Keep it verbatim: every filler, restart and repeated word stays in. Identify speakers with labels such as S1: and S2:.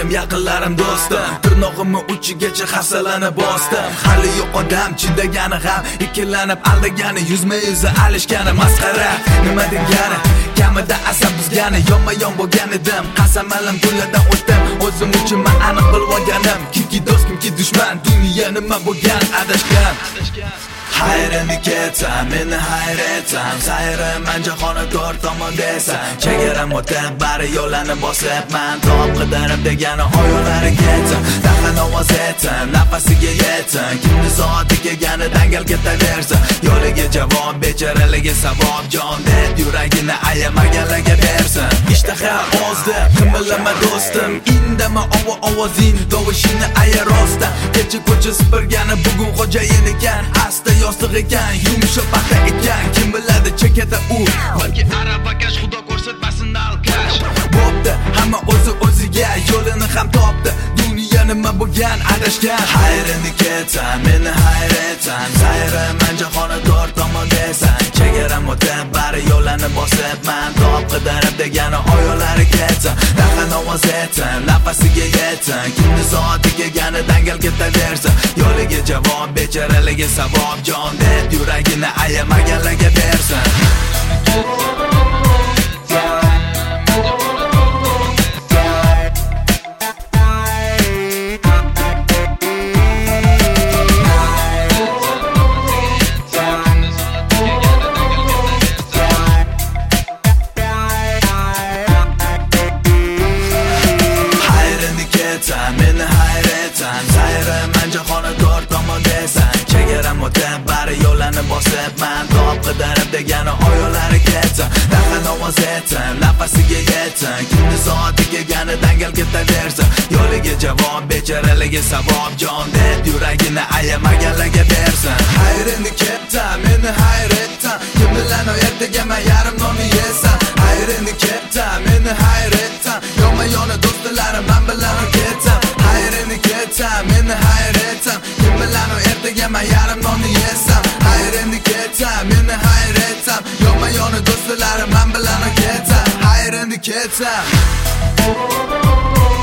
S1: Oilam, yaqinlarim, do'stim, tirnog'imni uchigacha hafsalani bosdim. Hali yo'q odam chidagani ham, ikkilanib aldagani, yuzma yuzi alishgani masxara. Nima degani, kamida asab buzgani, yonma-yon bo'lgan edim. Qasamalim kunlardan o'tdim, o'zim uchun men aniq bilib olganim. Kimki do'st, kimki dushman, dunyo nima bo'lgan adashgan. Hayrini ketsam, meni hayretam, sayrim men jahoni to'rt tomon desam. Chegaram o'tib, bari yo'llarni bosib, men top qidirib degani oyoqlari ketsam. Dahan ovoz etsin, nafasiga yetsin, kimni soati kelgani dangal ketaversin. Yo'liga javob, bechoraliga savob, jon deb yuragini ayamaganlarga bersin. Ishtaha ozdi, qimillama do'stim, indama ovo ovozing, tovushingni ayarosda. Kecha ko'cha supurgani bugun xo'jayin ekan, asta yostiq ekan, yumshoq paxta ekan. Kim biladi chekada u, balki arabakash, xudo ko'rsatmasin alkash. Bo'pti, hamma o'zi o'ziga yo'lini ham topdi, dunyo nima bo'lgan adashgan. Hayrini ketsam, meni hayretam, sayrim men jahoni to'rt tomon desam. Chegaram o'tib, bari yo'llarni bosib, men top qidirib degani oyoqlari ketsam. Dahan ovoz etsin, nafasiga yetsin, kimni soati kelgani dangal ketaversin. Yo'liga javob, bechoraliga savob, jon deb yuragini ayamaganlarga bersin. Meni hayretam, sayrim men jahoni to'rt tomon desam. Chegaram o'tib, bari yo'llarni bosib, men top qidirib degani oyoqlari ketsam. Dahan ovoz etsin, nafasiga yetsin, kimni soati kelgani dangal ketaversin. Yo'liga javob, bechoraliga savob, jon deb yuragini ayamaganlarga bersin. Hayrini ketsam, meni hayretam, kim bilan ertaga men yarim nonni yesam. Hayrini ketsam, meni hayretam, yonma-yoni do'stlarim men bilan ketsam. Hayrini ketsam, meni hayretam, kim bilan ertaga men yarim nonni yesam. Hayrini ketsam, meni hayretam, yonma-yoni do'stlarim men bilan ketsam. Hayrini ketsam.